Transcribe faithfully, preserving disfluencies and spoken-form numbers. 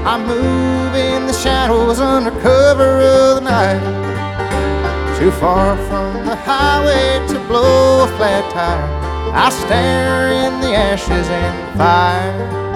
I move in the shadows under cover of the night, too far from the highway to blow a flat tire. I stare in the ashes and fire.